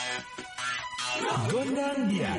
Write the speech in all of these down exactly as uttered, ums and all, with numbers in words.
Gondang dia.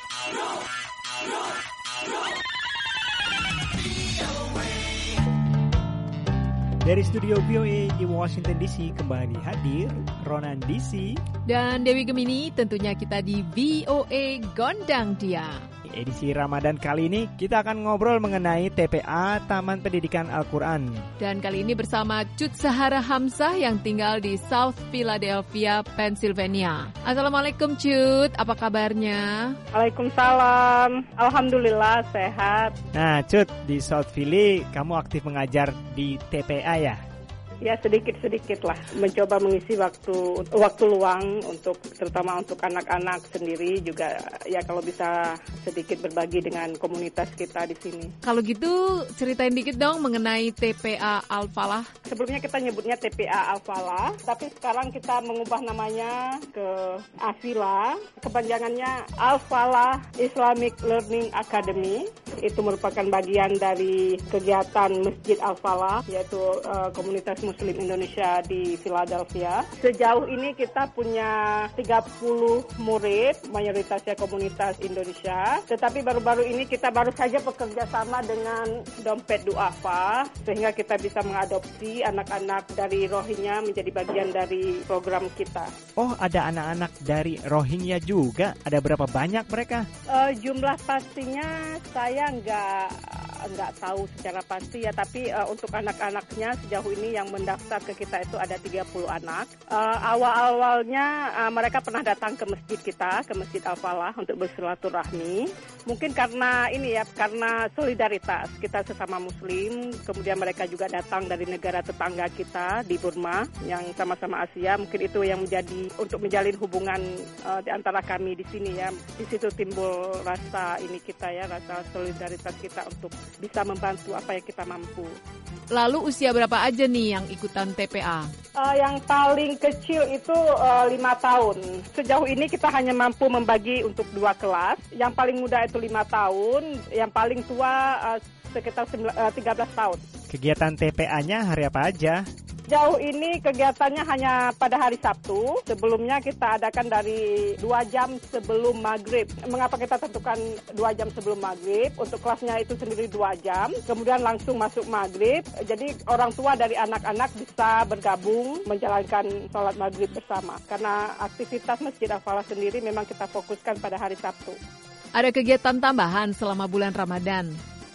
Dari studio V O A di Washington D C kembali hadir Ronan D C dan Dewi Gemini. Tentunya kita di V O A Gondang Dia. Edisi Ramadan kali ini kita akan ngobrol mengenai T P A Taman Pendidikan Al-Quran. Dan kali ini bersama Cut Sahara Hamzah yang tinggal di South Philadelphia, Pennsylvania. Assalamualaikum Cut, apa kabarnya? Waalaikumsalam, alhamdulillah sehat. Nah Cut, di South Philly kamu aktif mengajar di T P A ya? Ya sedikit-sedikit lah, mencoba mengisi waktu waktu luang untuk terutama untuk anak-anak sendiri juga ya kalau bisa sedikit berbagi dengan komunitas kita di sini. Kalau gitu ceritain dikit dong mengenai T P A Al-Falah. Sebelumnya kita nyebutnya T P A Al-Falah, tapi sekarang kita mengubah namanya ke Afila. Kepanjangannya Al-Falah Islamic Learning Academy. Itu merupakan bagian dari kegiatan Masjid Al-Falah, yaitu uh, komunitas Muslim Indonesia di Philadelphia. Sejauh ini kita punya tiga puluh murid, mayoritasnya komunitas Indonesia. Tetapi baru-baru ini kita baru saja bekerja sama dengan Dompet Duafa, sehingga kita bisa mengadopsi anak-anak dari Rohingya menjadi bagian dari program kita. Oh, ada anak-anak dari Rohingya juga? Ada berapa banyak mereka? Uh, jumlah pastinya saya nggak nggak tahu secara pasti ya, tapi uh, untuk anak-anaknya sejauh ini yang mendaftar ke kita itu ada tiga puluh anak. Uh, awal-awalnya uh, mereka pernah datang ke masjid kita, ke Masjid Al-Falah untuk bersilaturahmi. Mungkin karena ini ya, karena solidaritas kita sesama Muslim. Kemudian mereka juga datang dari negara tetangga kita di Burma yang sama-sama Asia. Mungkin itu yang menjadi untuk menjalin hubungan uh, di antara kami di sini ya. Di situ timbul rasa ini kita ya, rasa solidaritas kita untuk bisa membantu apa yang kita mampu. Lalu usia berapa aja nih yang ikutan T P A? Uh, yang paling kecil itu uh, lima tahun. Sejauh ini kita hanya mampu membagi untuk dua kelas. Yang paling muda itu lima tahun, yang paling tua uh, sekitar tiga belas tahun. Kegiatan T P A-nya hari apa aja? Jauh ini kegiatannya hanya pada hari Sabtu. Sebelumnya kita adakan dari dua jam sebelum maghrib. Mengapa kita tentukan dua jam sebelum maghrib? Untuk kelasnya itu sendiri dua jam. Kemudian langsung masuk maghrib. Jadi orang tua dari anak-anak bisa bergabung menjalankan sholat maghrib bersama. Karena aktivitas Masjid Al-Falah sendiri memang kita fokuskan pada hari Sabtu. Ada kegiatan tambahan selama bulan Ramadan?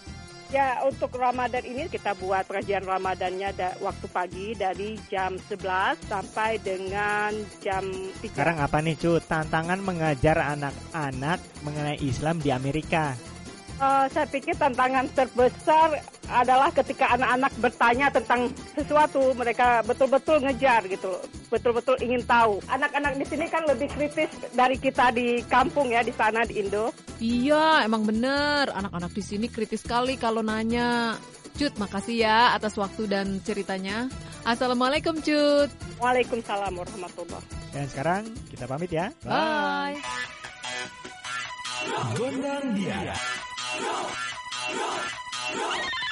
Ya, untuk Ramadan ini kita buat pengajian Ramadannya da- waktu pagi dari jam sebelas sampai dengan jam tiga. Sekarang apa nih Cut? Tantangan mengajar anak-anak mengenai Islam di Amerika. Uh, saya pikir tantangan terbesar adalah ketika anak-anak bertanya tentang sesuatu, mereka betul-betul ngejar gitu, betul-betul ingin tahu. Anak-anak di sini kan lebih kritis dari kita di kampung ya, di sana di Indo. Iya, emang bener. Anak-anak di sini kritis sekali kalau nanya. Cut, makasih ya atas waktu dan ceritanya. Assalamualaikum Cut. Waalaikumsalam warahmatullahi. Dan sekarang kita pamit ya. Bye. Gondang dia.